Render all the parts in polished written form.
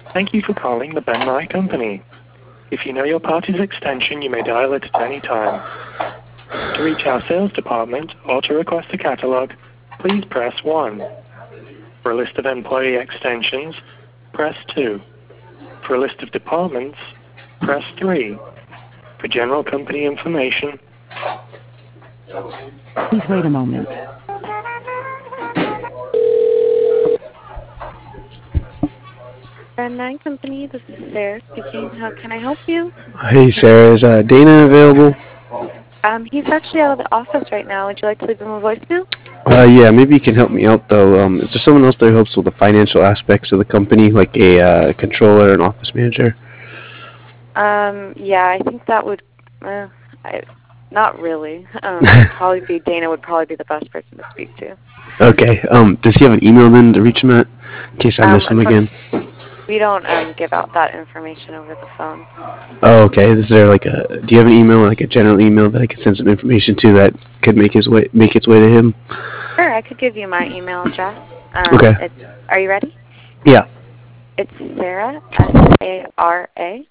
Thank you for calling the Ben Nye Company. If you know your party's extension, you may dial it at any time. To reach our sales department or to request a catalog, please press 1. For a list of employee extensions, press 2. For a list of departments, press 3. For general company information, Please wait a moment. Ben Nye Company, this is Sarah speaking. How can I help you? Hey Sarah, is Dana available? He's actually out of the office right now. Would you like to leave him a voicemail? Yeah, maybe you can help me out though. Is there someone else that helps with the financial aspects of the company, like a controller, an office manager? Yeah, I think that would, not really. Probably be Dana would probably be the best person to speak to. Okay. Does he have an email then to reach him at, in case I miss him again? We don't give out that information over the phone. Oh, okay. Is there like do you have an email, like a general email that I could send some information to that could make its way to him? Sure, I could give you my email address. Okay. Are you ready? Yeah. It's Sarah, S-A-R-A,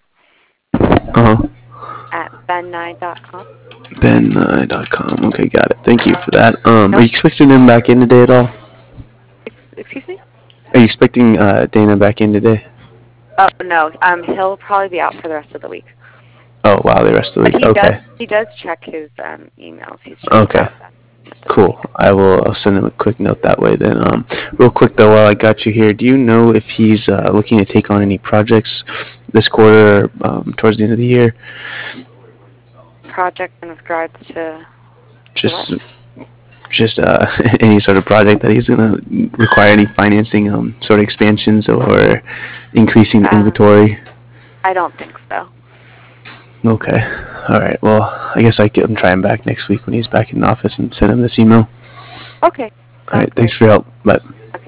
at bennye.com. bennye.com. Okay, got it. Thank you for that. Are you expecting him back in today at all? Excuse me? Are you expecting Dana back in today? Oh, no. He'll probably be out for the rest of the week. Oh, wow, the rest of the week. Okay. He does check his emails. He's just okay. Cool. I'll send him a quick note that way then. Real quick though, while I got you here, do you know if he's looking to take on any projects this quarter or towards the end of the year? Project in regards to just any sort of project that he's going to require any financing, sort of expansions or increasing the inventory? I don't think so. Okay. All right. Well, I guess I can try him back next week when he's back in the office and send him this email. Okay. All right. Thanks for your help. Bye. Okay.